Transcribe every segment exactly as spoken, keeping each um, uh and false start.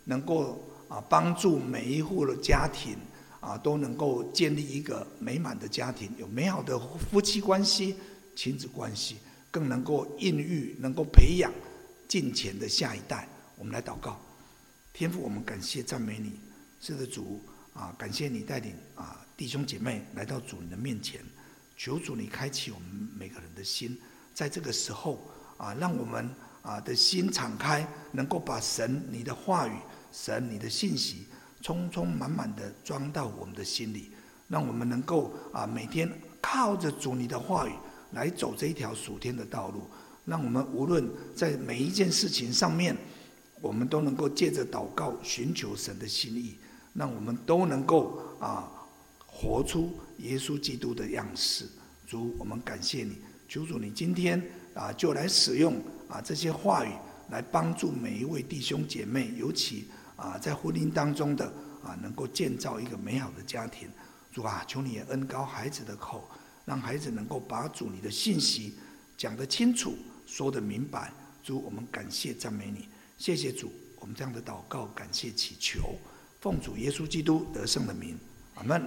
能够啊帮助每一户的家庭啊都能够建立一个美满的家庭，有美好的夫妻关系、亲子关系，更能够孕育、能够培养敬虔的下一代。我们来祷告。天父，我们感谢赞美你，是的主啊，感谢你带领啊弟兄姐妹来到主你的面前，求主你开启我们每个人的心，在这个时候啊，让我们啊的心敞开，能够把神你的话语、神你的信息，充充满满的装到我们的心里，让我们能够啊每天靠着主你的话语来走这一条属天的道路，让我们无论在每一件事情上面，我们都能够借着祷告寻求神的心意，让我们都能够啊活出耶稣基督的样式。主，我们感谢你，求主你今天啊就来使用啊这些话语，来帮助每一位弟兄姐妹，尤其啊在婚姻当中的啊能够建造一个美好的家庭。主啊，求你也恩膏孩子的口，让孩子能够把主你的信息讲得清楚，说得明白。主，我们感谢赞美你，谢谢主，我们这样的祷告感谢祈求，奉主耶稣基督得胜的名，阿们。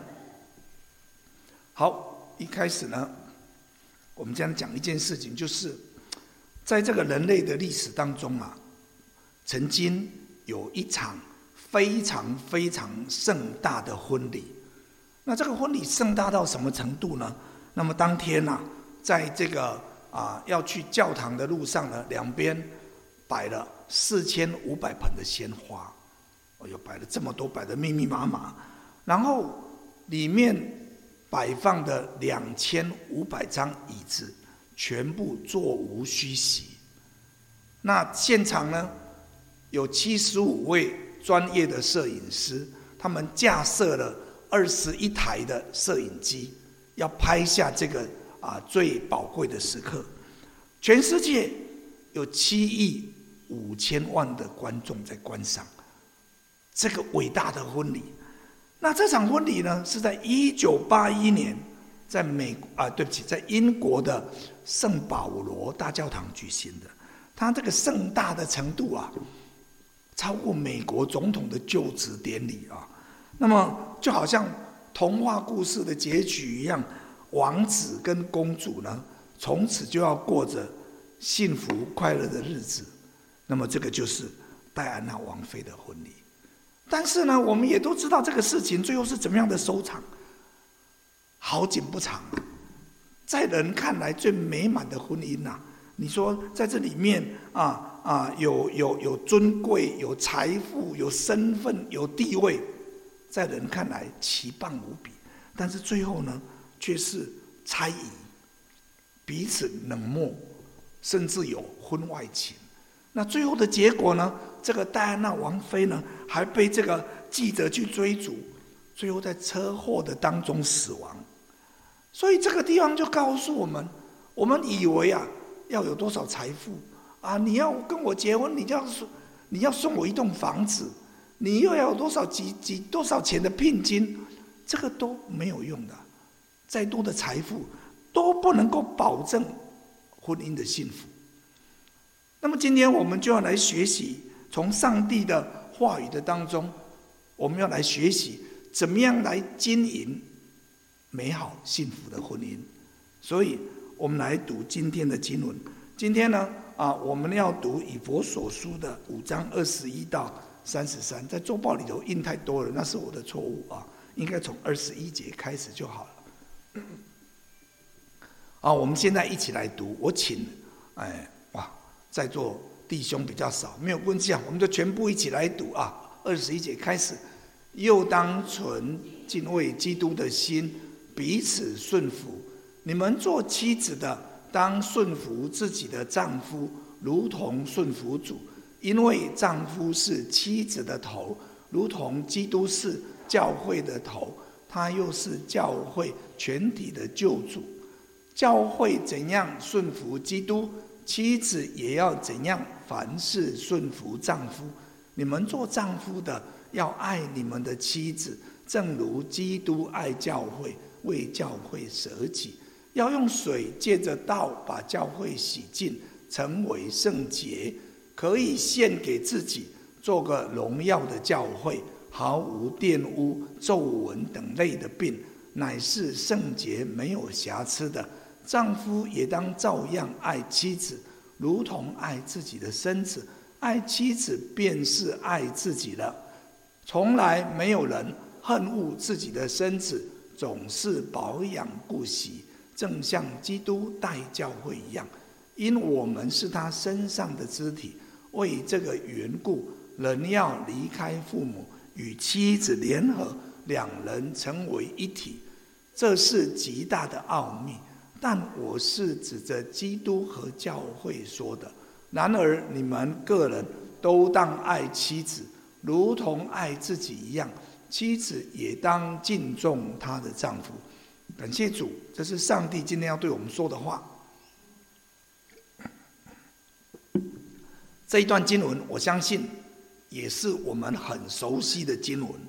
好，一开始呢，我们将讲一件事情，就是在这个人类的历史当中啊，曾经有一场非常非常盛大的婚礼。那这个婚礼盛大到什么程度呢？那么当天啊，在这个啊要去教堂的路上呢，两边摆了四千五百盆的鲜花，哦哟，摆了这么多，摆得密密麻麻，然后里面摆放的两千五百张椅子，全部座无虚席。那现场呢，有七十五位专业的摄影师，他们架设了二十一台的摄影机，要拍下这个啊最宝贵的时刻。全世界有七亿五千万的观众在观赏这个伟大的婚礼。那这场婚礼呢，是在一九八一年，在美啊，对不起，在英国的圣保罗大教堂举行的。它这个盛大的程度啊，超过美国总统的就职典礼啊。那么就好像童话故事的结局一样，王子跟公主呢，从此就要过着幸福快乐的日子。那么这个就是戴安娜王妃的婚礼。但是呢，我们也都知道这个事情最后是怎么样的收场。好景不长，在人看来最美满的婚姻啊，你说在这里面啊啊，有有有尊贵，有财富，有身份，有地位，在人看来奇棒无比。但是最后呢，却是猜疑，彼此冷漠，甚至有婚外情。那最后的结果呢？这个戴安娜王妃呢，还被这个记者去追逐，最后在车祸的当中死亡。所以这个地方就告诉我们，我们以为啊，要有多少财富啊，你要跟我结婚，你就要你要送我一栋房子，你又要有多少几几多少钱的聘金，这个都没有用的。再多的财富都不能够保证婚姻的幸福。那么今天我们就要来学习，从上帝的话语的当中，我们要来学习怎么样来经营美好幸福的婚姻。所以我们来读今天的经文。今天呢啊，我们要读以弗所书的五章二十一到三十三，在周报里头印太多了，那是我的错误啊，应该从二十一节开始就好了。啊，我们现在一起来读。我请哎哇。在座弟兄比较少，没有关系啊，我们就全部一起来读啊。二十一节开始，又当存敬畏基督的心，彼此顺服。你们做妻子的，当顺服自己的丈夫，如同顺服主，因为丈夫是妻子的头，如同基督是教会的头，他又是教会全体的救主。教会怎样顺服基督，妻子也要怎样凡事顺服丈夫。你们做丈夫的要爱你们的妻子，正如基督爱教会，为教会舍己。要用水借着道把教会洗净，成为圣洁，可以献给自己， 做个荣耀的教会，毫无玷污、皱纹等类的病，乃是圣洁没有瑕疵的。丈夫也当照样爱妻子，如同爱自己的身子，爱妻子便是爱自己了。从来没有人恨恶自己的身子，总是保养顾惜，正像基督待教会一样，因我们是他身上的肢体。为这个缘故，人要离开父母，与妻子联合，两人成为一体。这是极大的奥秘，但我是指着基督和教会说的。然而你们个人都当爱妻子，如同爱自己一样，妻子也当敬重她的丈夫。感谢主，这是上帝今天要对我们说的话。这一段经文，我相信也是我们很熟悉的经文。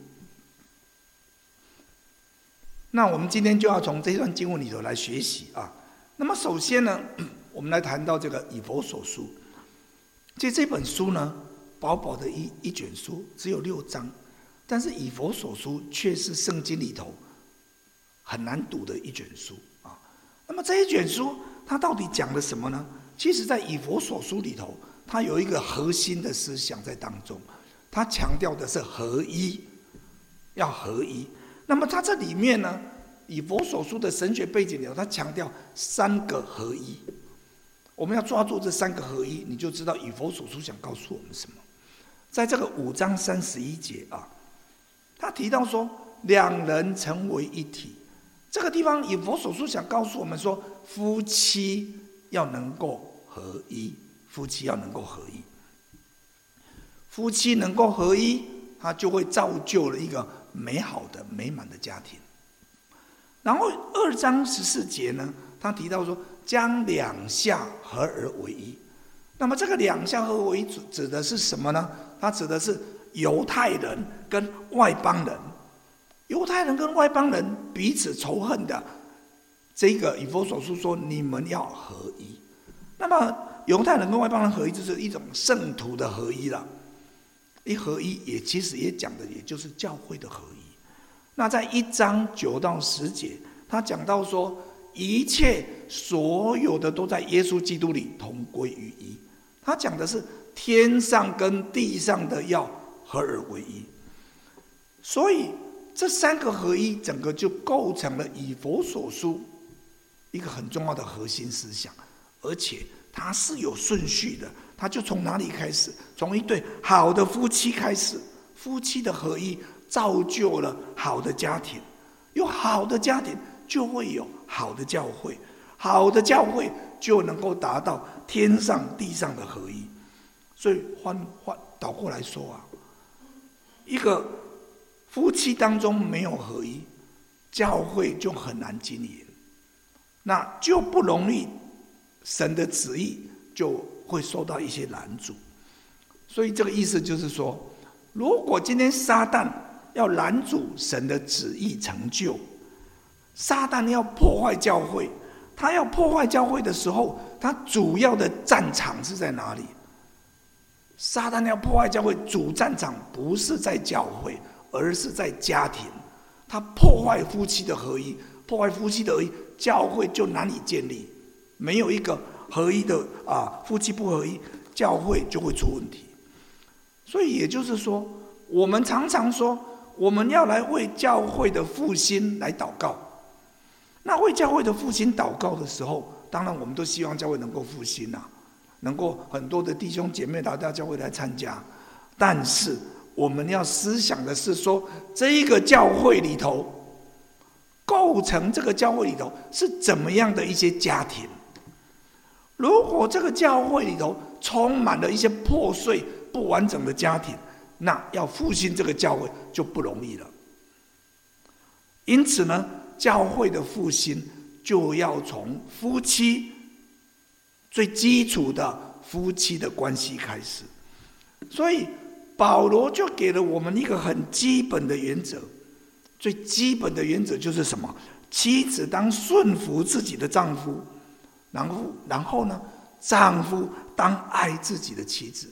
那我们今天就要从这段经文里头来学习啊。那么首先呢，我们来谈到这个以弗所书。其实这本书呢，薄薄的一一卷书，只有六章，但是以弗所书却是圣经里头很难读的一卷书啊。那么这一卷书它到底讲了什么呢？其实在以弗所书里头，它有一个核心的思想在当中，它强调的是合一，要合一。那么它这里面呢，以弗所书的神学背景里头，它强调三个合一。我们要抓住这三个合一，你就知道以弗所书想告诉我们什么。在这个五章三十一节啊，他提到说两人成为一体。这个地方以弗所书想告诉我们说，夫妻要能够合一，夫妻要能够合一，夫妻能够合一，他就会造就了一个美好的、美满的家庭。然后二章十四节呢，他提到说，将两下合而为一。那么这个两下合而为一指的是什么呢？它指的是犹太人跟外邦人，犹太人跟外邦人彼此仇恨的。这个以弗所书说，你们要合一。那么犹太人跟外邦人合一，就是一种圣徒的合一了。一合一也其实也讲的也就是教会的合一。那在一章九到十节，他讲到说，一切所有的都在耶稣基督里同归于一。他讲的是天上跟地上的要合而为一。所以这三个合一，整个就构成了以弗所书一个很重要的核心思想，而且它是有顺序的。它就从哪里开始？从一对好的夫妻开始，夫妻的合一造就了好的家庭，有好的家庭就会有好的教会，好的教会就能够达到天上地上的合一。所以换换倒过来说啊，一个夫妻当中没有合一，教会就很难经营，那就不容易，神的旨意就会受到一些拦阻。所以这个意思就是说，如果今天撒旦要拦阻神的旨意成就，撒旦要破坏教会，他要破坏教会的时候，他主要的战场是在哪里？撒旦要破坏教会，主战场不是在教会，而是在家庭。他破坏夫妻的合一，破坏夫妻的合一，教会就难以建立。没有一个合一的啊，夫妻不合一，教会就会出问题。所以也就是说，我们常常说，我们要来为教会的复兴来祷告。那为教会的复兴祷告的时候，当然我们都希望教会能够复兴啊，能够很多的弟兄姐妹来到教会来参加。但是我们要思想的是说，这一个教会里头，构成这个教会里头是怎么样的一些家庭？如果这个教会里头充满了一些破碎不完整的家庭，那要复兴这个教会就不容易了。因此呢，教会的复兴就要从夫妻最基础的夫妻的关系开始。所以保罗就给了我们一个很基本的原则，最基本的原则就是什么？妻子当顺服自己的丈夫，然后然后呢，丈夫当爱自己的妻子。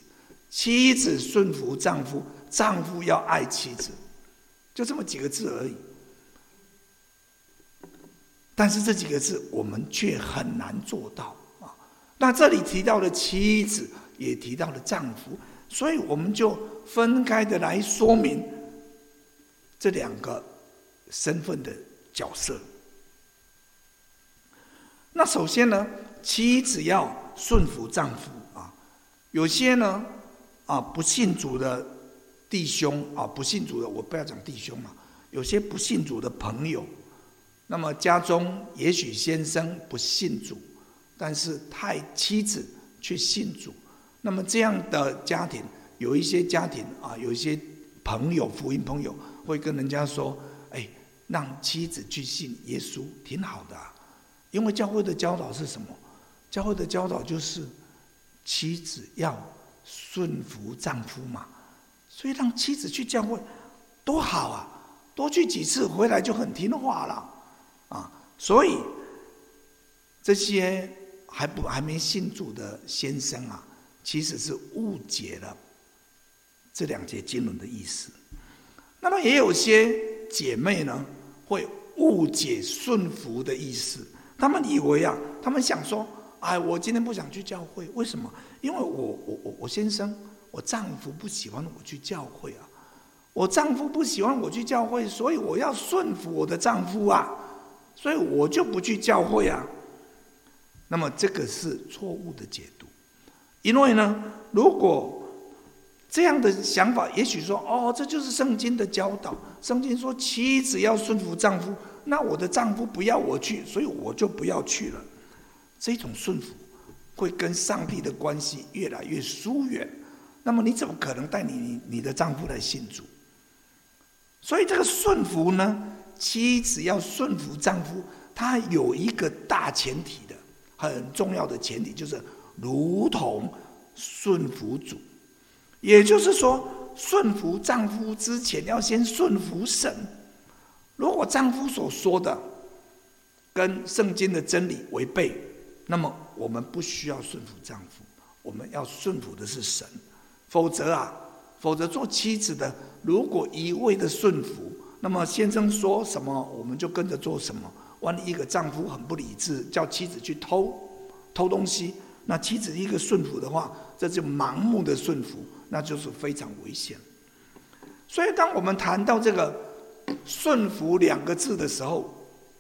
妻子顺服丈夫，丈夫要爱妻子，就这么几个字而已。但是这几个字我们却很难做到啊。那这里提到了妻子，也提到了丈夫，所以我们就分开的来说明这两个身份的角色。那首先呢，妻子要顺服丈夫啊。有些呢啊不信主的弟兄啊，不信主的，我不要讲弟兄嘛，有些不信主的朋友，那么家中也许先生不信主，但是太妻子却信主，那么这样的家庭，有一些家庭啊，有一些朋友福音朋友会跟人家说，哎，让妻子去信耶稣挺好的啊。因为教会的教导是什么？教会的教导就是妻子要顺服丈夫嘛，所以让妻子去教会多好啊，多去几次回来就很听话了啊。所以这些还不还没信主的先生啊，其实是误解了这两节经文的意思。那么也有些姐妹呢，会误解顺服的意思。他们以为啊，他们想说，哎，我今天不想去教会，为什么？因为我我我我先生，我丈夫不喜欢我去教会啊，我丈夫不喜欢我去教会，所以我要顺服我的丈夫啊，所以我就不去教会啊。那么这个是错误的解读，因为呢，如果这样的想法，也许说，哦，这就是圣经的教导，圣经说妻子要顺服丈夫。那我的丈夫不要我去，所以我就不要去了。这种顺服会跟上帝的关系越来越疏远。那么你怎么可能带你你的丈夫来信主？所以这个顺服呢，妻子要顺服丈夫，它有一个大前提的，很重要的前提，就是如同顺服主。也就是说，顺服丈夫之前要先顺服神。如果丈夫所说的跟圣经的真理违背，那么我们不需要顺服丈夫，我们要顺服的是神。否则啊，否则做妻子的，如果一味的顺服，那么先生说什么我们就跟着做什么。万一一个丈夫很不理智，叫妻子去偷偷东西，那妻子一个顺服的话，这就盲目的顺服，那就是非常危险。所以当我们谈到这个顺服两个字的时候，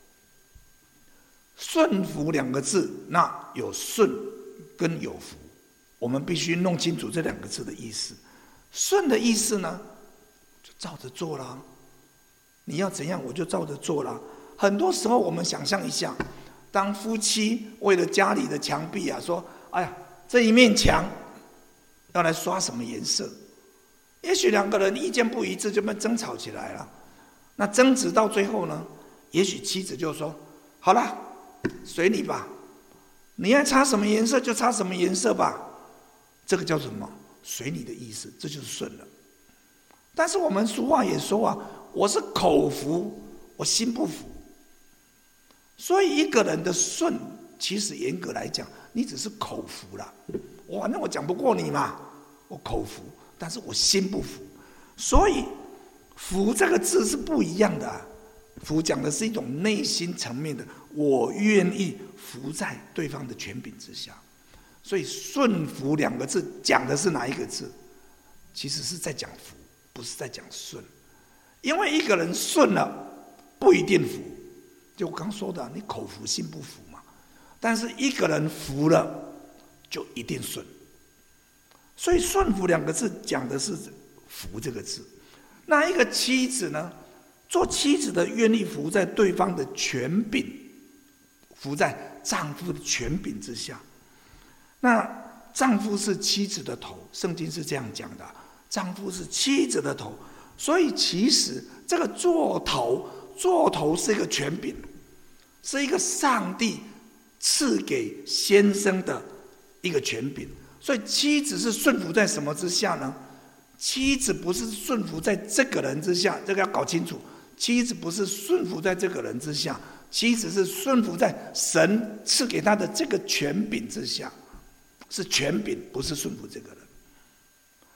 顺服两个字，那有顺跟有福，我们必须弄清楚这两个字的意思。顺的意思呢，就照着做啦，你要怎样我就照着做啦。很多时候我们想象一下，当夫妻为了家里的墙壁啊，说，哎呀，这一面墙要来刷什么颜色，也许两个人意见不一致，就被争吵起来了。那争执到最后呢，也许妻子就说，好了，随你吧，你爱擦什么颜色就擦什么颜色吧。这个叫什么？随你的意思，这就是顺了。但是我们俗话也说啊，我是口服，我心不服。所以一个人的顺，其实严格来讲，你只是口服了。我反正我讲不过你嘛，我口服，但是我心不服。所以服这个字是不一样的啊，服讲的是一种内心层面的，我愿意服在对方的权柄之下。所以顺服两个字讲的是哪一个字？其实是在讲服，不是在讲顺。因为一个人顺了不一定服，就我刚说的，你口服心不服嘛。但是一个人服了就一定顺。所以顺服两个字讲的是服这个字。那一个妻子呢，做妻子的愿意服在对方的权柄，服在丈夫的权柄之下。那丈夫是妻子的头，圣经是这样讲的，丈夫是妻子的头。所以其实这个做头，做头是一个权柄，是一个上帝赐给先生的一个权柄。所以妻子是顺服在什么之下呢？妻子不是顺服在这个人之下，这个要搞清楚。妻子不是顺服在这个人之下，妻子是顺服在神赐给他的这个权柄之下，是权柄，不是顺服这个人。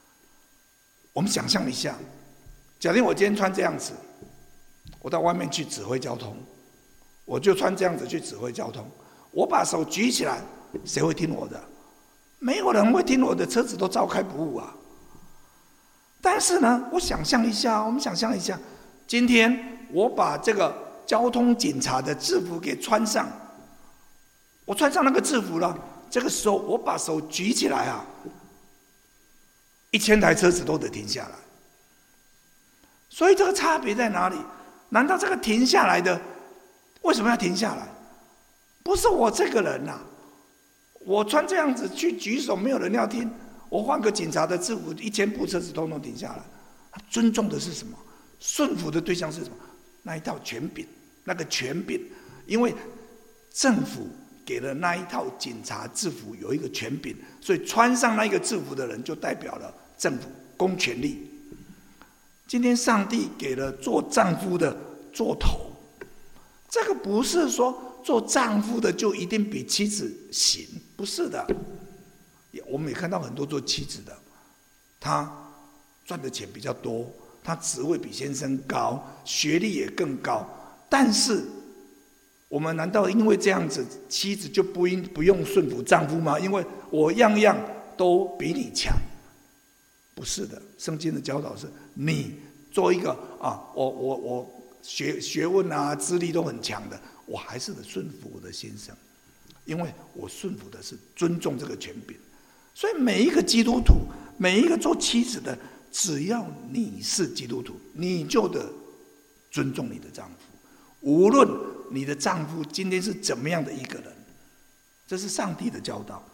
我们想象一下，假定我今天穿这样子，我到外面去指挥交通，我就穿这样子去指挥交通，我把手举起来，谁会听我的？没有人会听我的，车子都照开不误啊。但是呢，我想象一下，我们想象一下，今天我把这个交通警察的制服给穿上，我穿上那个制服了，这个时候我把手举起来啊，一千台车子都得停下来。所以这个差别在哪里？难道这个停下来的为什么要停下来？不是我这个人呐、啊，我穿这样子去举手，没有人要听。我换个警察的制服，一千部车子通通停下来。他尊重的是什么？顺服的对象是什么？那一套权柄，那个权柄，因为政府给了那一套警察制服有一个权柄，所以穿上那一个制服的人就代表了政府公权力。今天上帝给了做丈夫的做头，这个不是说做丈夫的就一定比妻子行，不是的。我们也看到很多做妻子的，他赚的钱比较多，他职位比先生高，学历也更高，但是我们难道因为这样子，妻子就不应不用顺服丈夫吗？因为我样样都比你强。不是的，圣经的教导是你做一个啊，我我我学学问啊、资历都很强的，我还是得顺服我的先生，因为我顺服的是尊重这个权柄。所以每一个基督徒，每一个做妻子的，只要你是基督徒，你就得尊重你的丈夫，无论你的丈夫今天是怎么样的一个人，这是上帝的教导。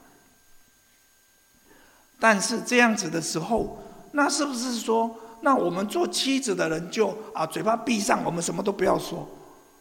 但是这样子的时候，那是不是说，那我们做妻子的人就啊嘴巴闭上，我们什么都不要说？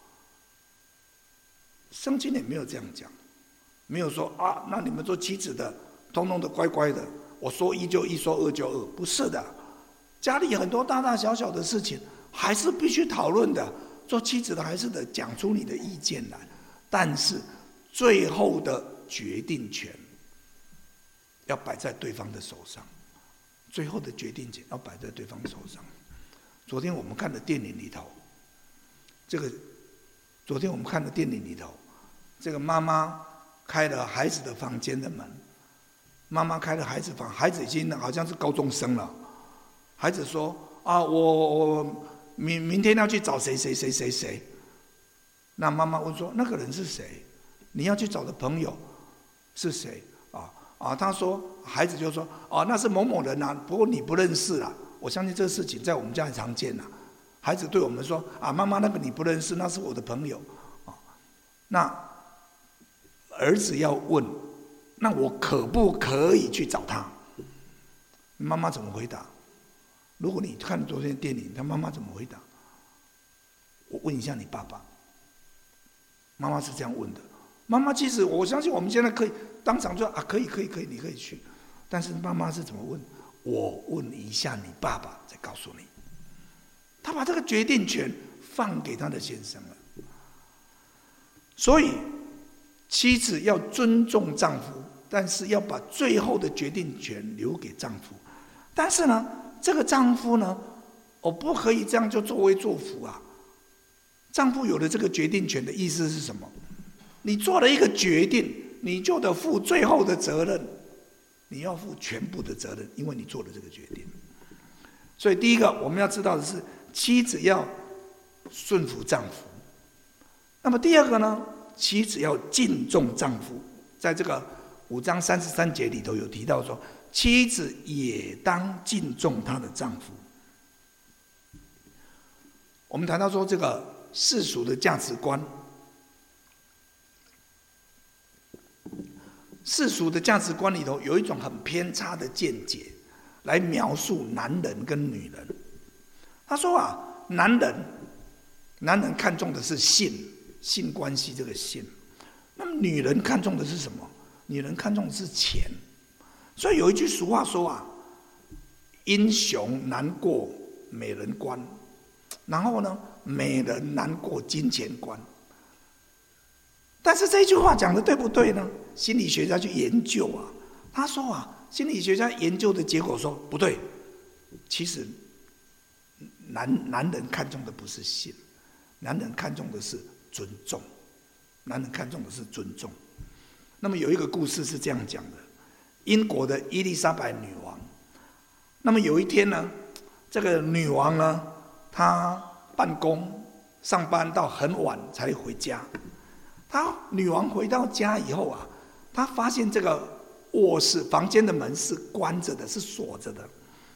圣经也没有这样讲，没有说啊，那你们做妻子的通通的乖乖的，我说一就一，说二就二，不是的。家里很多大大小小的事情还是必须讨论的，做妻子的还是得讲出你的意见来，但是最后的决定权要摆在对方的手上，最后的决定权要摆在对方手上。昨天我们看的电影里头，这个昨天我们看的电影里头，这个妈妈开了孩子的房间的门，妈妈开了孩子房，孩子已经好像是高中生了。孩子说：“啊，我我明明天要去找谁谁谁谁谁。”那妈妈问说：“那个人是谁？你要去找的朋友是谁？”啊啊，他说，孩子就说：“哦、啊，那是某某人啊，不过你不认识啦。”我相信这个事情在我们家很常见啦。孩子对我们说：“啊，妈妈，那个你不认识，那是我的朋友。”啊，那儿子要问：“那我可不可以去找他？”妈妈怎么回答？如果你看昨天的电影，他妈妈怎么回答？我问一下你爸爸。妈妈是这样问的。妈妈其实我相信我们现在可以当场就啊，可以可以可以，你可以去。但是妈妈是怎么问？我问一下你爸爸，再告诉你。他把这个决定权放给他的先生了。所以妻子要尊重丈夫，但是要把最后的决定权留给丈夫。但是呢，这个丈夫呢，我不可以这样就作威作福啊。丈夫有了这个决定权的意思是什么？你做了一个决定，你就得负最后的责任，你要负全部的责任，因为你做了这个决定。所以第一个我们要知道的是，妻子要顺服丈夫。那么第二个呢，妻子要敬重丈夫。在这个五章三十三节里头有提到说，妻子也当敬重她的丈夫。我们谈到说这个世俗的价值观，世俗的价值观里头有一种很偏差的见解，来描述男人跟女人。他说啊，男人，男人看重的是性，性关系这个性。那么女人看重的是什么？女人看重的是钱。所以有一句俗话说啊，英雄难过美人关，然后呢，美人难过金钱关。但是这句话讲的对不对呢？心理学家去研究啊，他说啊，心理学家研究的结果说不对， 其实男男人看重的不是性，男人看重的是尊重，男人看重的是尊重。那么有一个故事是这样讲的：英国的伊丽莎白女王，那么有一天呢，这个女王呢，她办公上班到很晚才回家。她女王回到家以后啊，她发现这个卧室房间的门是关着的，是锁着的。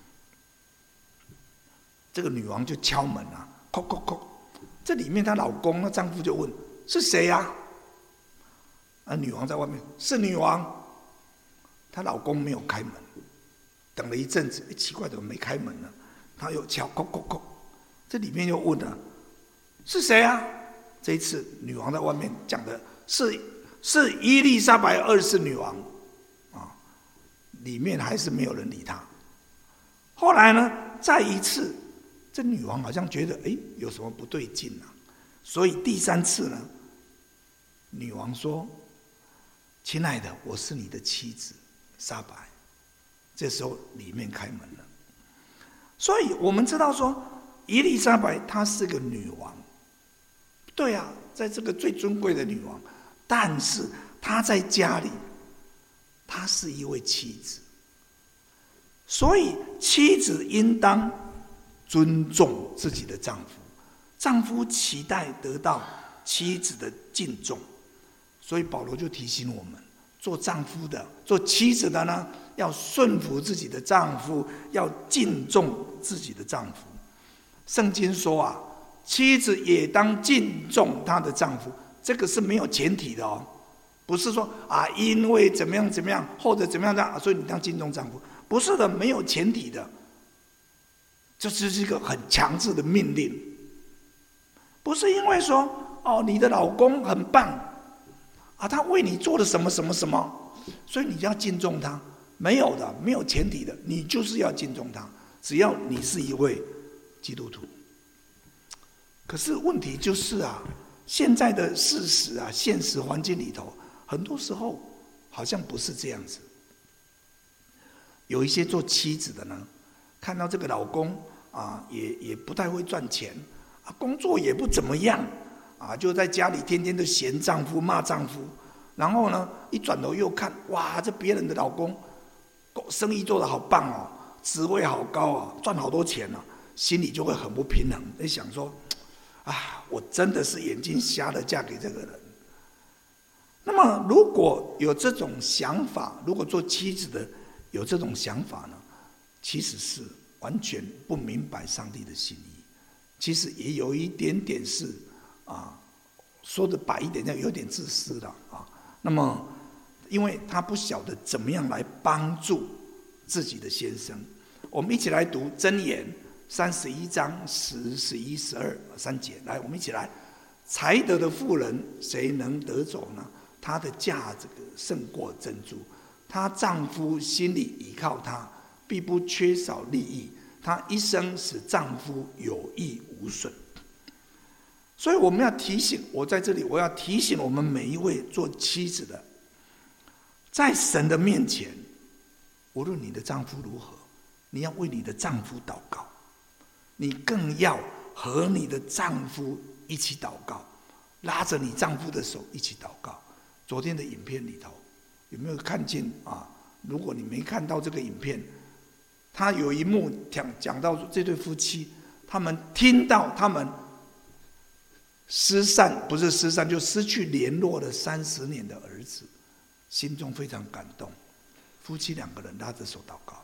这个女王就敲门啊，叩叩叩。这里面她老公，那丈夫就问：“是谁呀、啊？”啊，女王在外面，是女王。她老公没有开门，等了一阵子，欸、奇怪，怎么没开门呢？她又敲，叩叩叩。这里面又问了：“是谁啊？”这一次，女王在外面讲的是是伊丽莎白二世女王，啊，里面还是没有人理她。后来呢，再一次，这女王好像觉得，哎，有什么不对劲啊？所以第三次呢，女王说：“亲爱的，我是你的妻子莎白。”这时候里面开门了。所以我们知道说，伊丽莎白她是个女王，对啊，在这个最尊贵的女王，但是她在家里，她是一位妻子。所以妻子应当尊重自己的丈夫，丈夫期待得到妻子的敬重。所以保罗就提醒我们，做丈夫的、做妻子的呢，要顺服自己的丈夫，要敬重自己的丈夫。圣经说啊，妻子也当敬重她的丈夫，这个是没有前提的哦，不是说啊，因为怎么样怎么样，或者怎么样的，所以你当敬重丈夫，不是的，没有前提的，这就是一个很强制的命令，不是因为说哦，你的老公很棒啊，他为你做了什么什么什么，所以你就要敬重他，没有的，没有前提的，你就是要敬重他，只要你是一位基督徒。可是问题就是啊，现在的事实啊，现实环境里头，很多时候好像不是这样子。有一些做妻子的呢，看到这个老公啊，也也不太会赚钱啊，工作也不怎么样啊，就在家里天天的嫌丈夫、骂丈夫，然后呢，一转头又看，哇，这别人的老公生意做得好棒哦，职位好高啊，赚好多钱啊，心里就会很不平衡，在想说，啊，我真的是眼睛瞎了，嫁给这个人。那么，如果有这种想法，如果做妻子的有这种想法呢，其实是完全不明白上帝的心意。其实也有一点点是啊，说的白一点，有点自私了啊。那么，因为他不晓得怎么样来帮助自己的先生。我们一起来读箴言三十一章十、十一、十二三节，来，我们一起来。才德的妇人，谁能得走呢？她的价这个胜过珍珠。她丈夫心里倚靠她，必不缺少利益。她一生使丈夫有益无损。所以我们要提醒，我在这里我要提醒我们每一位做妻子的，在神的面前，无论你的丈夫如何，你要为你的丈夫祷告，你更要和你的丈夫一起祷告，拉着你丈夫的手一起祷告。昨天的影片里头有没有看见啊？如果你没看到这个影片，他有一幕讲讲到这对夫妻，他们听到他们失散，不是失散，就失去联络了三十年的儿子，心中非常感动。夫妻两个人拉着手祷告。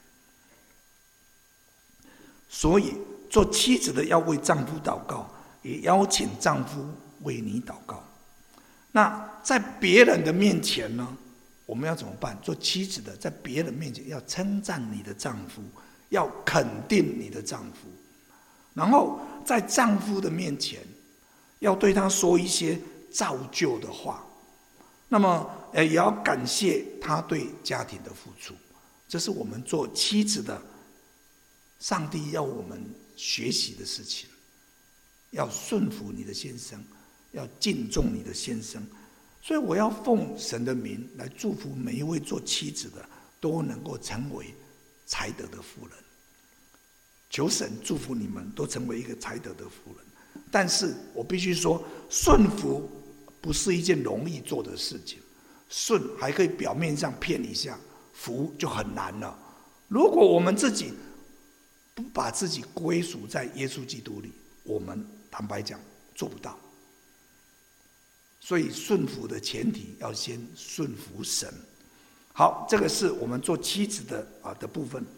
所以做妻子的要为丈夫祷告，也邀请丈夫为你祷告。那在别人的面前呢，我们要怎么办？做妻子的在别人面前要称赞你的丈夫，要肯定你的丈夫，然后在丈夫的面前要对他说一些造就的话，那么也要感谢他对家庭的付出。这是我们做妻子的上帝要我们学习的事情，要顺服你的先生，要敬重你的先生。所以我要奉神的名来祝福每一位做妻子的，都能够成为才德的妇人。 求神祝福你们都成为一个才德的妇人。但是我必须说，顺服不是一件容易做的事情，顺还可以表面上骗一下，服就很难了。如果我们自己不把自己归属在耶稣基督里，我们坦白讲做不到。所以顺服的前提要先顺服神。好，这个是我们做妻子的啊的部分。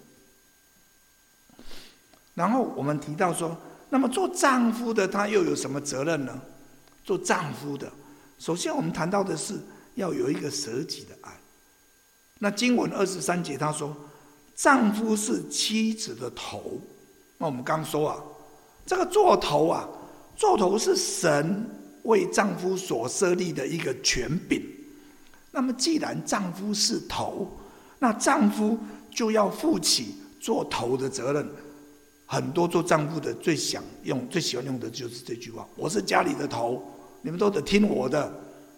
然后我们提到说，那么做丈夫的他又有什么责任呢？做丈夫的，首先我们谈到的是要有一个舍己的爱。那经文二十三节他说，丈夫是妻子的头。那我们刚说啊，这个做头啊，做头是神为丈夫所设立的一个权柄。那么既然丈夫是头，那丈夫就要负起做头的责任。很多做丈夫的最想用、最喜欢用的就是这句话：我是家里的头，你们都得听我的。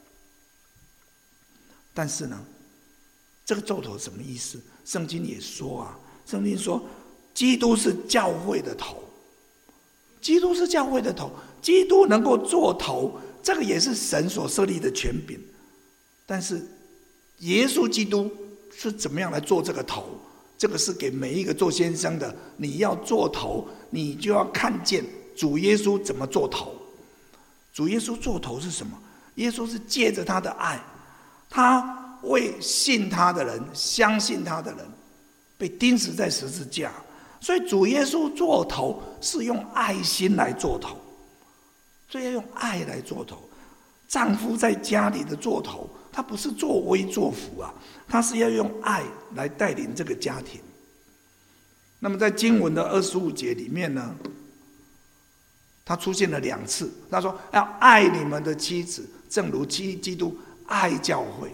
但是呢，这个做头什么意思？圣经也说啊，圣经说，基督是教会的头，基督是教会的头，基督能够做头，这个也是神所设立的权柄。但是耶稣基督是怎么样来做这个头？这个是给每一个做先生的，你要做头，你就要看见主耶稣怎么做头。主耶稣做头是什么？耶稣是借着他的爱，他为信他的人、相信他的人被钉死在十字架。所以主耶稣做头是用爱心来做头，所以要用爱来做头。丈夫在家里的做头，他不是作威作福啊，他是要用爱来带领这个家庭。那么在经文的二十五节里面呢，他出现了两次，他说要爱你们的妻子，正如基督爱教会。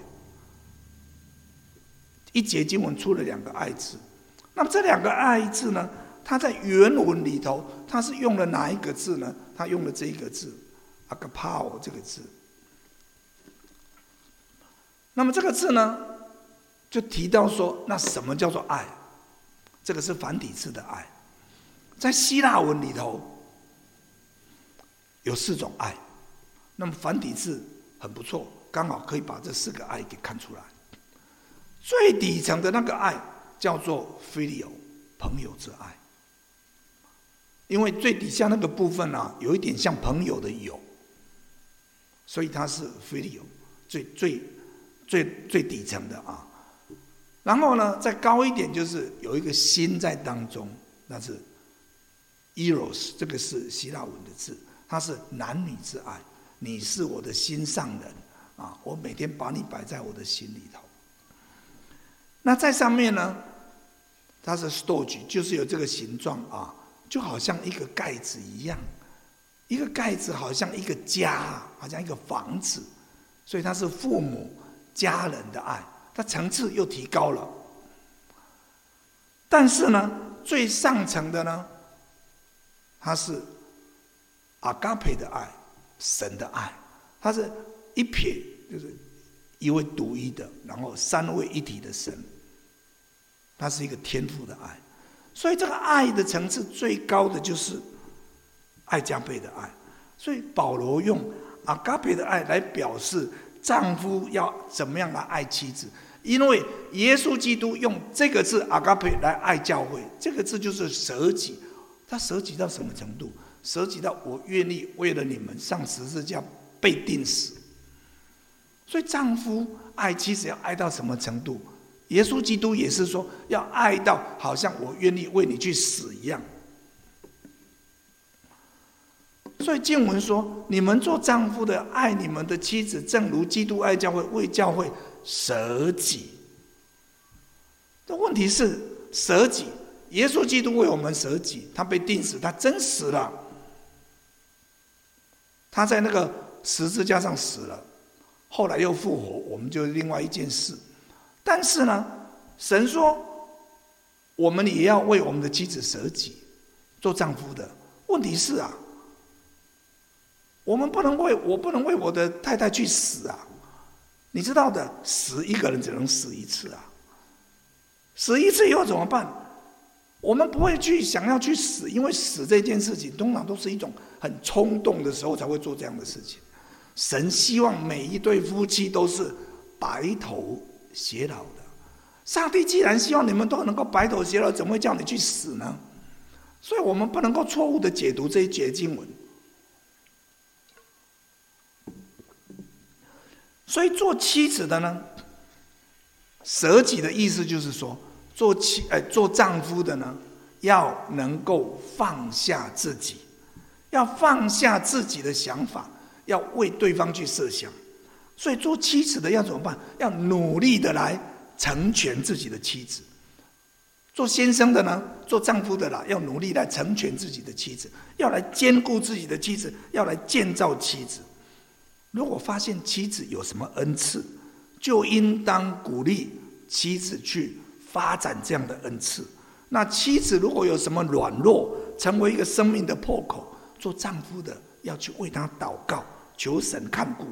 一节经文出了两个爱字，那么这两个爱字呢，他在原文里头，他是用了哪一个字呢？他用了这一个字 agapao 这个字。那么这个字呢，就提到说，那什么叫做爱？这个是繁体字的爱。在希腊文里头有四种爱，那么繁体字很不错，刚好可以把这四个爱给看出来。最底层的那个爱叫做 filial 朋友之爱，因为最底下那个部分啊，有一点像朋友的友，所以它是 filial 最最最最底层的啊。然后呢，再高一点就是有一个心在当中，那是 eros， 这个是希腊文的字，它是男女之爱，你是我的心上人啊，我每天把你摆在我的心里头。那在上面呢，它是 storge， 就是有这个形状啊，就好像一个盖子一样，一个盖子好像一个家，好像一个房子，所以它是父母家人的爱，它层次又提高了。但是呢，最上层的呢，它是 agape 的爱，神的爱，它是一撇，就是一位独一的，然后三位一体的神，它是一个天父的爱。所以这个爱的层次最高的就是爱加倍的爱。所以保罗用 agape 的爱来表示丈夫要怎么样来爱妻子，因为耶稣基督用这个字 agape 来爱教会，这个字就是舍己。他舍己到什么程度？舍己到我愿意为了你们上十字架被钉死。所以丈夫爱妻子要爱到什么程度？耶稣基督也是说要爱到好像我愿意为你去死一样。所以经文说，你们做丈夫的爱你们的妻子，正如基督爱教会，为教会舍己。这问题是舍己，耶稣基督为我们舍己，他被钉死，他真死了，他在那个十字架上死了，后来又复活，我们就另外一件事。但是呢，神说我们也要为我们的妻子舍己，做丈夫的。问题是啊，我们不能为我不能为我的太太去死啊！你知道的，死一个人只能死一次啊，死一次以后怎么办？ 我们不会去想要去死，因为死这件事情通常都是一种很冲动的时候才会做这样的事情。神希望每一对夫妻都是白头偕老的。上帝既然希望你们都能够白头偕老，怎么会叫你去死呢？所以我们不能够错误的解读这一节经文。所以做妻子的呢，舍己的意思就是说，做妻呃做丈夫的呢，要能够放下自己，要放下自己的想法，要为对方去设想。所以做妻子的要怎么办？要努力的来成全自己的妻子。做先生的呢，做丈夫的啦，要努力来成全自己的妻子，要来兼顾自己的妻子，要来建造妻子。如果发现妻子有什么恩赐，就应当鼓励妻子去发展这样的恩赐。那妻子如果有什么软弱，成为一个生命的破口，做丈夫的要去为她祷告，求神看顾。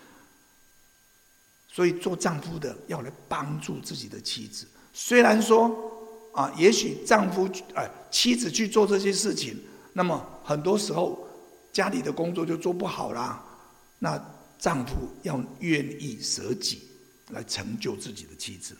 所以做丈夫的要来帮助自己的妻子。虽然说啊，也许丈夫呃妻子去做这些事情，那么很多时候家里的工作就做不好啦。那丈夫要愿意舍己来成就自己的妻子。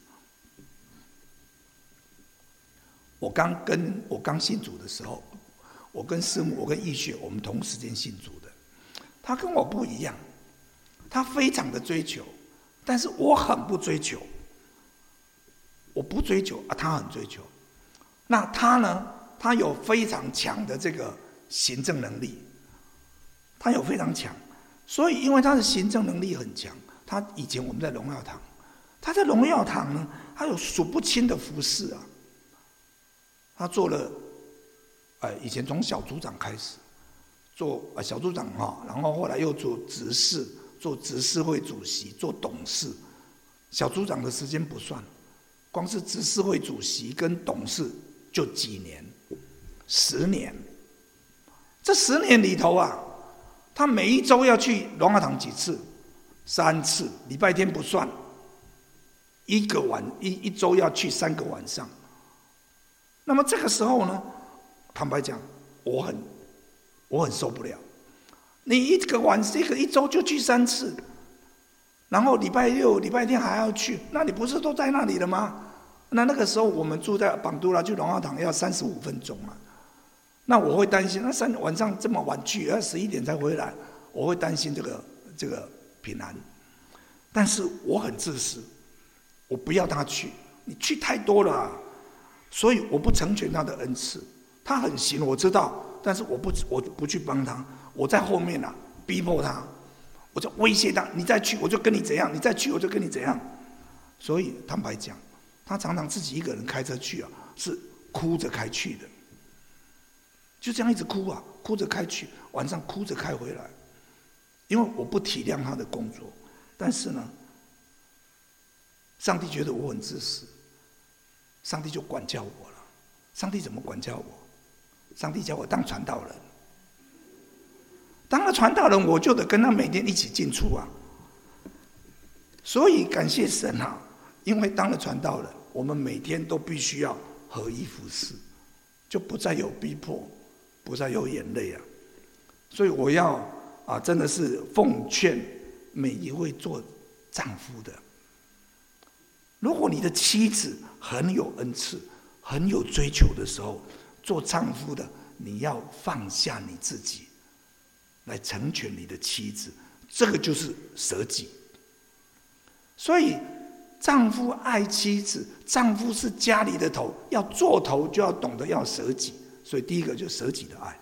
我刚跟我刚信主的时候，我跟师母，我跟义学，我们同时间信主的。他跟我不一样，他非常的追求，但是我很不追求。我不追求啊，他很追求。那他呢？他有非常强的这个行政能力，他有非常强。所以因为他的行政能力很强，他以前我们在荣耀堂，他在荣耀堂呢，他有数不清的服事啊。他做了，呃，以前从小组长开始做呃小组长哈，然后后来又做执事，做执事会主席，做董事。小组长的时间不算，光是执事会主席跟董事就几年，十年。这十年里头啊，他每一周要去荣耀堂几次？三次，礼拜天不算。一个晚一一周要去三个晚上。那么这个时候呢，坦白讲，我很我很受不了。你一个晚一个一周就去三次，然后礼拜六、礼拜天还要去，那你不是都在那里了吗？那那个时候我们住在邦都拉，去荣耀堂要三十五分钟啊。那我会担心，那三晚上这么晚去，要十一点才回来，我会担心这个这个平安。但是我很自私，我不要他去，你去太多了啊。所以我不成全他的恩赐，他很行，我知道，但是我不我不去帮他，我在后面啊逼迫他，我就威胁他，你再去我就跟你怎样，你再去我就跟你怎样。所以坦白讲，他常常自己一个人开车去啊，是哭着开去的，就这样一直哭啊，哭着开去，晚上哭着开回来，因为我不体谅他的工作，但是呢，上帝觉得我很自私。上帝就管教我了。上帝怎么管教我？上帝叫我当传道人。当了传道人，我就得跟他每天一起进出啊。所以感谢神啊，因为当了传道人，我们每天都必须要合一服事，就不再有逼迫，不再有眼泪啊。所以我要啊，真的是奉劝每一位做丈夫的。如果你的妻子很有恩赐、很有追求的时候，做丈夫的你要放下你自己，来成全你的妻子，这个就是舍己。所以，丈夫爱妻子，丈夫是家里的头，要做头就要懂得要舍己。所以第一个就是舍己的爱。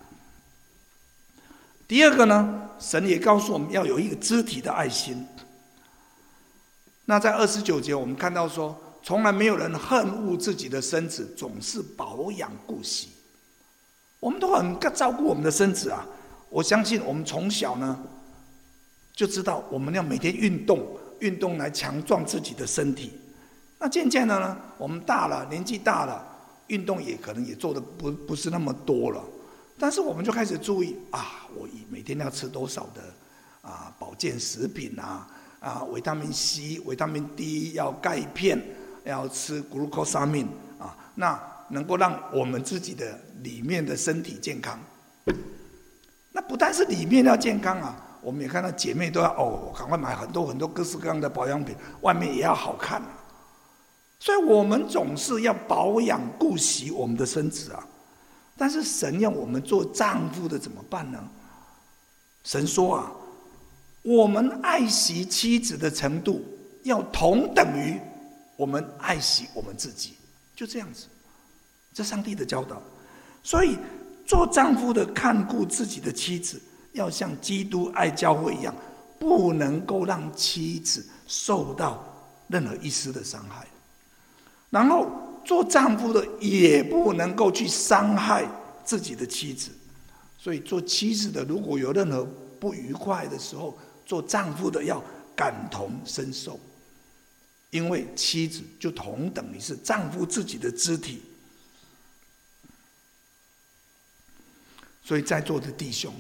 第二个呢，神也告诉我们要有一个肢体的爱心。那在二十九节，我们看到说，从来没有人恨恶自己的身子，总是保养顾惜。我们都很照顾我们的身子啊。我相信我们从小呢，就知道我们要每天运动，运动来强壮自己的身体。那渐渐的呢，我们大了，年纪大了，运动也可能也做的不不是那么多了。但是我们就开始注意啊，我每天要吃多少的啊保健食品啊。啊，维他命 C、维他命 D 要钙片，要吃 glucosamine 啊。那能够让我们自己的里面的身体健康。那不但是里面要健康啊，我们也看到姐妹都要哦，赶快买很多很多各式各样的保养品，外面也要好看啊。所以我们总是要保养顾惜我们的身子啊。但是神要我们做丈夫的怎么办呢？神说啊，我们爱惜妻子的程度要同等于我们爱惜我们自己，就这样子，这上帝的教导。所以做丈夫的看顾自己的妻子，要像基督爱教会一样，不能够让妻子受到任何一丝的伤害。然后做丈夫的也不能够去伤害自己的妻子。所以做妻子的如果有任何不愉快的时候，做丈夫的要感同身受，因为妻子就同等于是丈夫自己的肢体。所以在座的弟兄，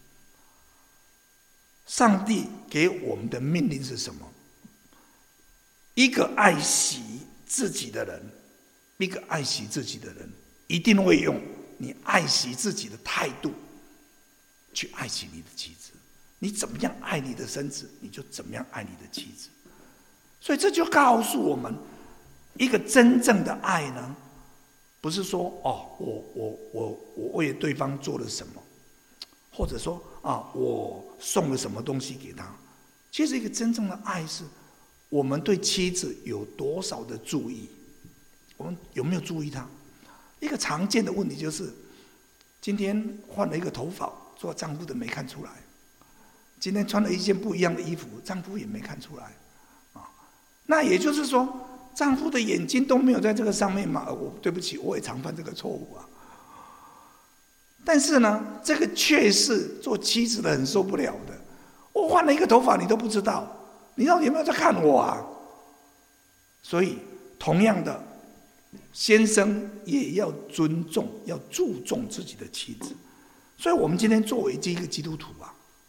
上帝给我们的命令是什么？一个爱惜自己的人，一个爱惜自己的人，一定会用你爱惜自己的态度去爱惜你的妻子。你怎么样爱你的身子，你就怎么样爱你的妻子。所以这就告诉我们，一个真正的爱呢，不是说哦，我我我我为对方做了什么，或者说啊，我送了什么东西给他。其实一个真正的爱是，我们对妻子有多少的注意，我们有没有注意她？一个常见的问题就是，今天换了一个头发，做丈夫的没看出来；今天穿了一件不一样的衣服，丈夫也没看出来。啊，那也就是说，丈夫的眼睛都没有在这个上面嘛？我对不起，我也常犯这个错误啊。但是呢，这个却是做妻子的很受不了的。我换了一个头发，你都不知道，你到底有没有在看我啊？所以，同样的，先生也要尊重、要注重自己的妻子。所以我们今天作为这一个基督徒啊，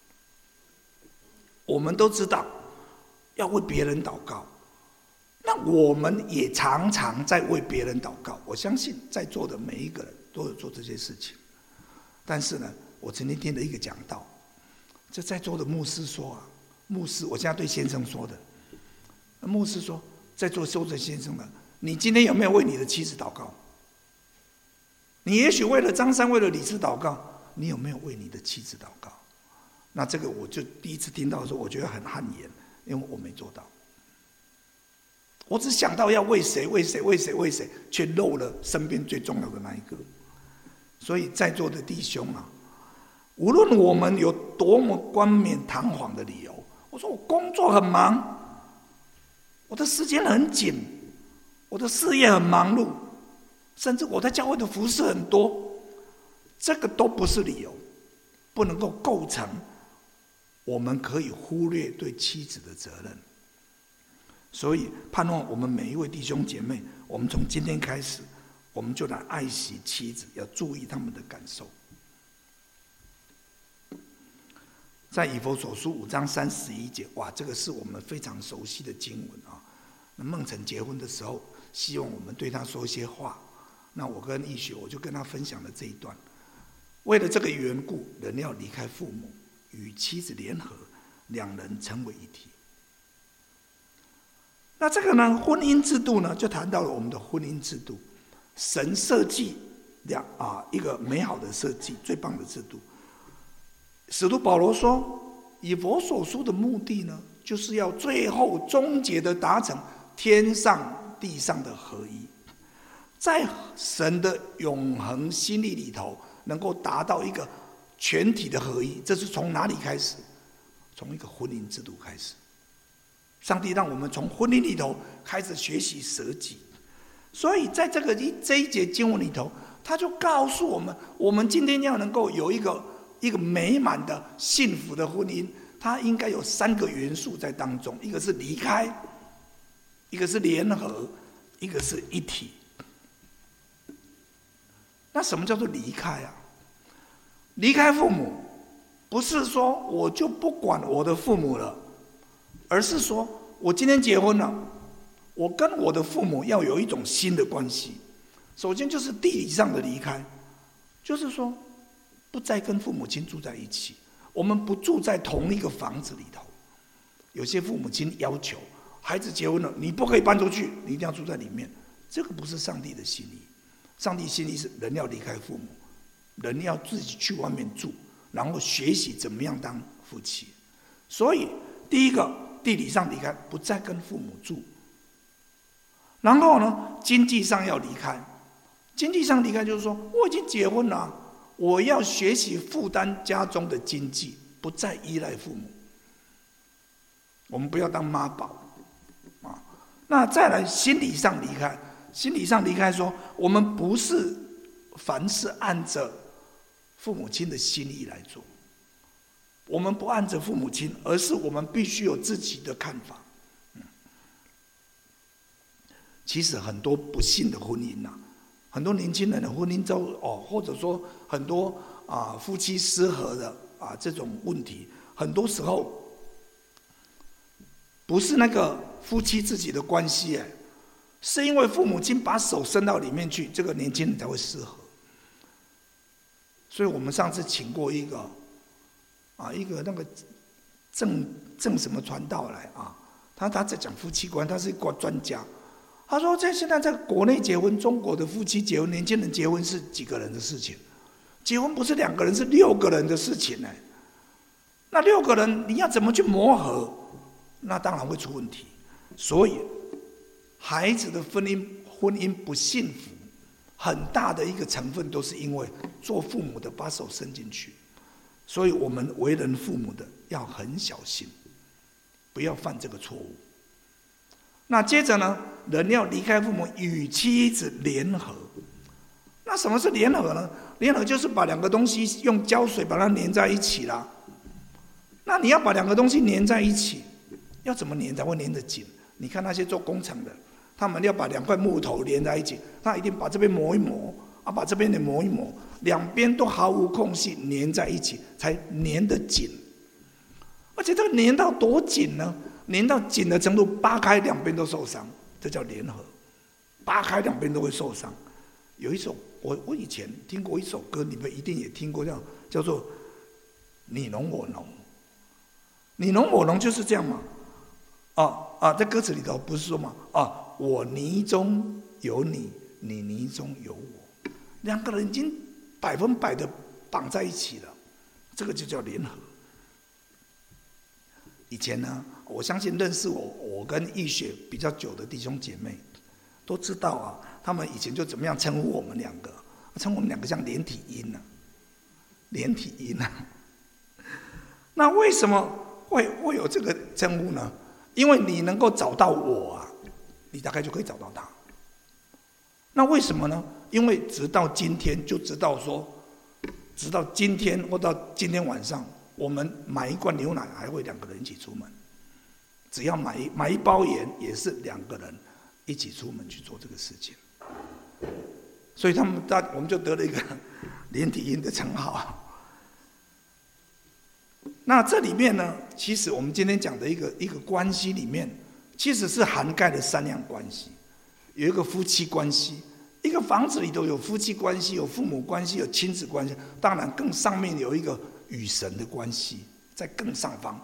我们都知道要为别人祷告。那我们也常常在为别人祷告。我相信在座的每一个人都有做这些事情。但是呢，我曾经听了一个讲道，这在座的牧师说啊，牧师，我现在对先生说的，牧师说，在座修正先生的，你今天有没有为你的妻子祷告？你也许为了张三，为了李四祷告，你有没有为你的妻子祷告？那这个我就第一次听到的时候，我觉得很汗颜，因为我没做到。我只想到要为谁为谁为谁为谁，却漏了身边最重要的那一个。所以在座的弟兄啊，无论我们有多么冠冕堂皇的理由，我说我工作很忙，我的时间很紧，我的事业很忙碌，甚至我在教会的服事很多，这个都不是理由，不能够构成我们可以忽略对妻子的责任。所以盼望我们每一位弟兄姐妹，我们从今天开始，我们就来爱惜妻子，要注意他们的感受。在以弗所书五章三十一节，哇，这个是我们非常熟悉的经文啊。那孟晨结婚的时候，希望我们对他说一些话。那我跟义学，我就跟他分享了这一段。为了这个缘故，人要离开父母，与妻子联合，两人成为一体。那这个呢，婚姻制度呢，就谈到了我们的婚姻制度。神设计两啊一个美好的设计，最棒的制度。使徒保罗说，以弗所书的目的呢，就是要最后终结的达成天上地上的合一，在神的永恒心意里头，能够达到一个全体的合一。这是从哪里开始？从一个婚姻制度开始。上帝让我们从婚姻里头开始学习舍己。所以在这个这一节经文里头，他就告诉我们，我们今天要能够有一个一个美满的幸福的婚姻，它应该有三个元素在当中，一个是离开，一个是联合，一个是一体。那什么叫做离开啊？离开父母，不是说我就不管我的父母了，而是说我今天结婚了，我跟我的父母要有一种新的关系。 首先就是地理上的离开，就是说不再跟父母亲住在一起，我们不住在同一个房子里头。有些父母亲要求孩子结婚了，你不可以搬出去，你一定要住在里面，这个不是上帝的心意。上帝心意是人要离开父母，人要自己去外面住，然后学习怎么样当夫妻。所以第一个，地理上离开，不再跟父母住。然后呢，经济上要离开。经济上离开就是说，我已经结婚了，我要学习负担家中的经济，不再依赖父母。我们不要当妈宝啊。那再来，心理上离开。心理上离开说，我们不是凡事按着父母亲的心意来做，我们不按着父母亲，而是我们必须有自己的看法。其实很多不幸的婚姻呐、啊，很多年轻人的婚姻都哦，或者说很多啊夫妻失和的啊这种问题，很多时候不是那个夫妻自己的关系，哎，是因为父母亲把手伸到里面去，这个年轻人才会失和。所以我们上次请过一个啊一个那个正正什么传道来啊，他他在讲夫妻观，他是一个专家。他说，在现在在国内结婚，中国的夫妻结婚，年轻人结婚是几个人的事情？结婚不是两个人，是六个人的事情呢。那六个人你要怎么去磨合？那当然会出问题。所以，孩子的婚姻婚姻不幸福，很大的一个成分都是因为做父母的把手伸进去。所以我们为人父母的要很小心，不要犯这个错误。那接着呢，人要离开父母，与妻子联合。那什么是联合呢？联合就是把两个东西用胶水把它粘在一起啦。那你要把两个东西粘在一起，要怎么粘才会粘得紧？你看那些做工厂的，他们要把两块木头连在一起，他一定把这边磨一磨，啊，把这边也磨一磨，两边都毫无空隙粘在一起，才粘得紧。而且这个粘到多紧呢？粘到紧的程度，扒开两边都受伤，这叫联合。扒开两边都会受伤。有一首我我以前听过一首歌，你们一定也听过，叫叫做“你侬我侬”。你侬我侬就是这样嘛。啊啊，在歌词里头不是说嘛啊，我泥中有你，你泥中有我，两个人已经百分百的绑在一起了，这个就叫联合。以前呢，我相信认识我我跟义学比较久的弟兄姐妹都知道啊，他们以前就怎么样称呼我们两个，称呼我们两个像连体婴啊，连体婴啊。那为什么会会有这个称呼呢？因为你能够找到我啊，你大概就可以找到他。那为什么呢？因为直到今天就知道说，直到今天或到今天晚上，我们买一罐牛奶还会两个人一起出门，只要买一买一包盐也是两个人一起出门去做这个事情。所以他们大我们就得了一个连体婴的称号。那这里面呢，其实我们今天讲的一个一个关系里面，其实是涵盖了三样关系。有一个夫妻关系，一个房子里头有夫妻关系，有父母关系，有亲子关系，当然更上面有一个与神的关系，在更上方。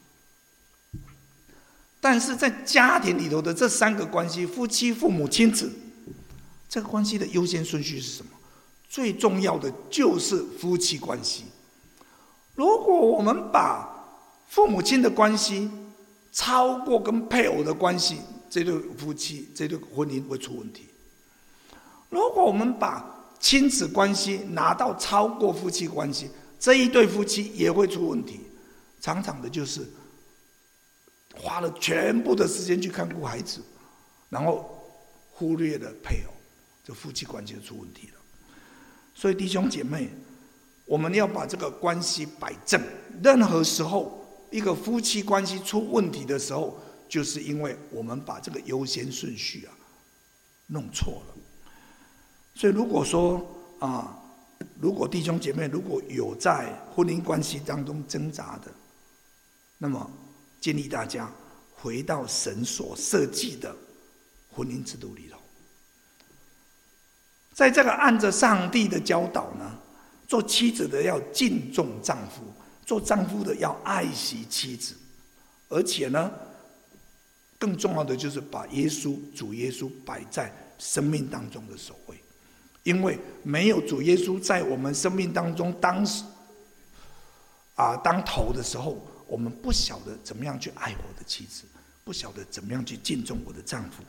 但是在家庭里头的这三个关系，夫妻、父母、亲子，这个关系的优先顺序是什么？最重要的就是夫妻关系。如果我们把父母亲的关系超过跟配偶的关系，这对夫妻、这对婚姻会出问题。如果我们把亲子关系拿到超过夫妻关系，这一对夫妻也会出问题。常常的就是花了全部的时间去看顾孩子，然后忽略了配偶，这夫妻关系就出问题了。所以弟兄姐妹，我们要把这个关系摆正。任何时候一个夫妻关系出问题的时候，就是因为我们把这个优先顺序啊弄错了。所以如果说啊，如果弟兄姐妹如果有在婚姻关系当中挣扎的，那么建议大家回到神所设计的婚姻制度里头。 在这个按着上帝的教导呢，做妻子的要敬重丈夫，做丈夫的要爱惜妻子，而且呢，更重要的就是把耶稣主耶稣摆在生命当中的首位，因为没有主耶稣在我们生命当中当啊当头的时候，我们不晓得怎么样去爱我的妻子，不晓得怎么样去敬重我的丈夫。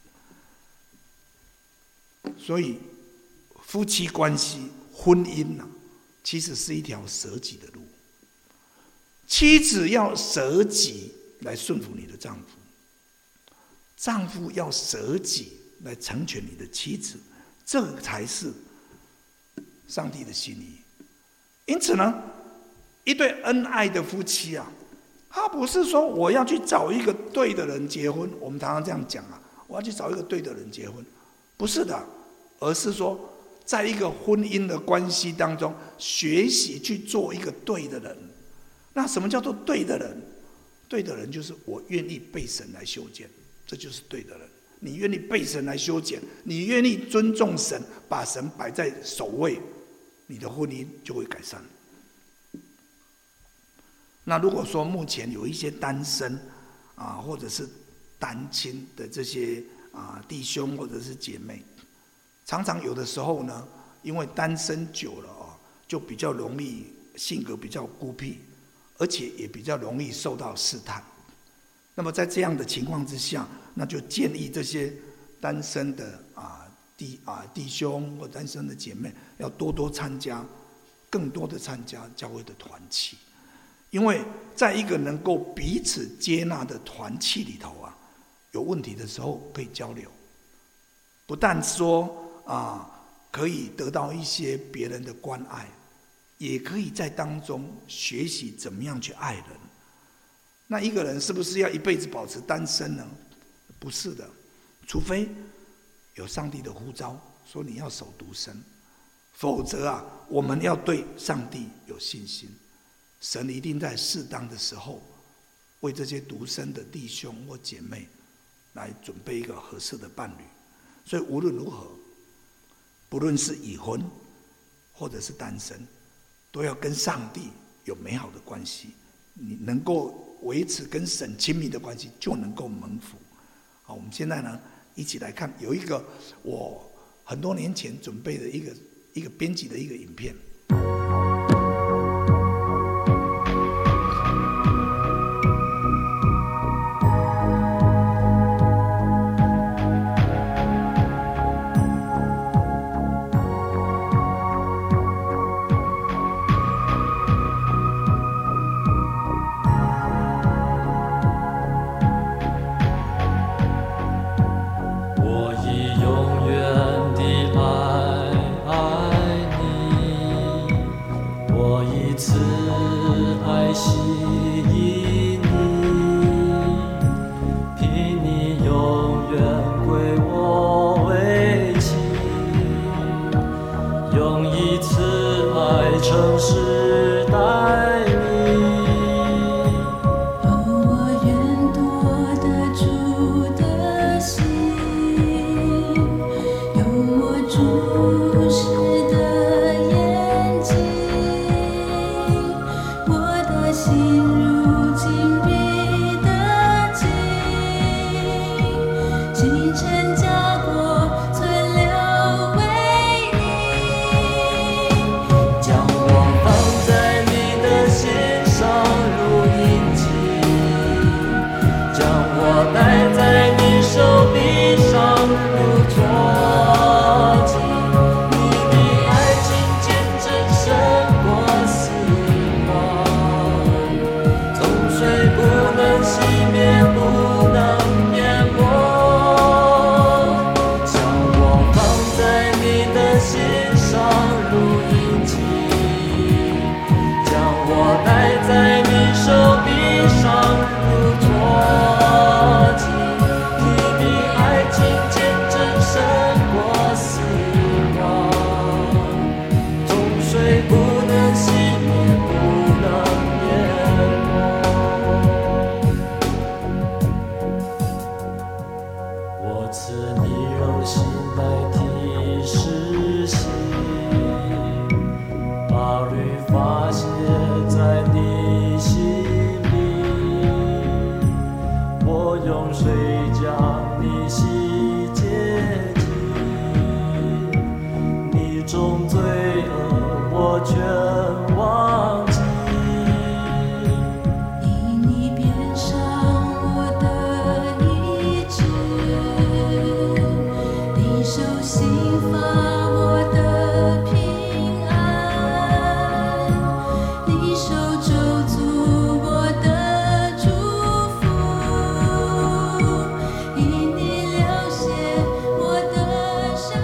所以夫妻关系、婚姻啊，其实是一条舍己的路。妻子要舍己来顺服你的丈夫，丈夫要舍己来成全你的妻子，这才是上帝的心意。因此呢，一对恩爱的夫妻啊，他不是说我要去找一个对的人结婚，我们常常这样讲啊，我要去找一个对的人结婚，不是的，而是说在一个婚姻的关系当中，学习去做一个对的人。那什么叫做对的人？对的人就是我愿意被神来修剪，这就是对的人。你愿意被神来修剪，你愿意尊重神，把神摆在首位，你的婚姻就会改善。那如果说目前有一些单身啊，或者是单亲的这些啊弟兄或者是姐妹，常常有的时候呢，因为单身久了哦，就比较容易性格比较孤僻，而且也比较容易受到试探。那么在这样的情况之下，那就建议这些单身的啊弟啊弟兄或单身的姐妹，要多多参加，更多的参加教会的团契。因为在一个能够彼此接纳的团契里头啊，有问题的时候可以交流，不但说啊可以得到一些别人的关爱，也可以在当中学习怎么样去爱人。那一个人是不是要一辈子保持单身呢？不是的，除非有上帝的呼召，说你要守独身，否则啊，我们要对上帝有信心。神一定在适当的时候，为这些独身的弟兄或姐妹来准备一个合适的伴侣。所以无论如何，不论是已婚或者是单身，都要跟上帝有美好的关系。你能够维持跟神亲密的关系，就能够蒙福。好，我们现在呢，一起来看有一个我很多年前准备的一个一个编辑的一个影片。 写在你心里，我用水将你洗洁净，你种罪恶我全忘记。 因你变上我的意志，你手心发我的平安，你手肘足我的祝福，因你流血我的生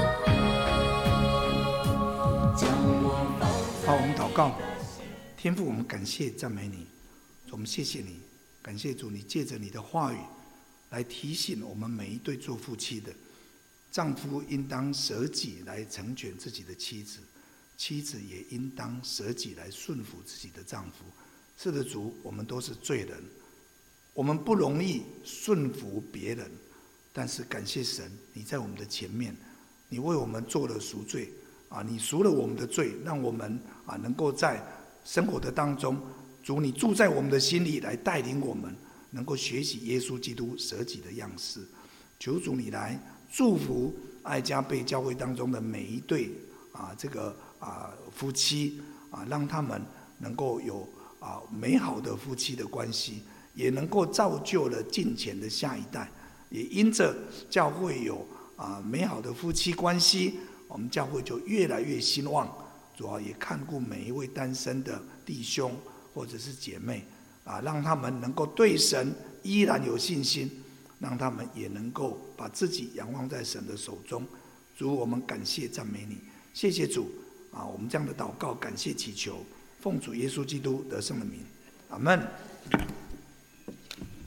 命，将我放在。 好，我们祷告。天父，我们感谢赞美你，我们谢谢你，感谢主，你借着你的话语来提醒我们每一对做夫妻的，丈夫应当舍己来成全自己的妻子，妻子也应当舍己来顺服自己的丈夫。是的，主，我们都是罪人，我们不容易顺服别人，但是感谢神，你在我们的前面，你为我们做了赎罪啊，你赎了我们的罪，让我们啊能够在生活的当中，主你住在我们的心里，来带领我们能够学习耶稣基督舍己的样式。求主你来祝福爱家贝教会当中的每一对啊这个啊夫妻啊，让他们能够有啊美好的夫妻的关系，也能够造就了敬虔的下一代，也因着教会有啊美好的夫妻关系，我们教会就越来越兴旺。主要也看顾每一位单身的弟兄或者是姐妹啊，让他们能够对神依然有信心，让他们也能够把自己仰望在神的手中。主，我们感谢赞美你，谢谢主啊！我们这样的祷告，感谢祈求，奉主耶稣基督得胜的名，阿们。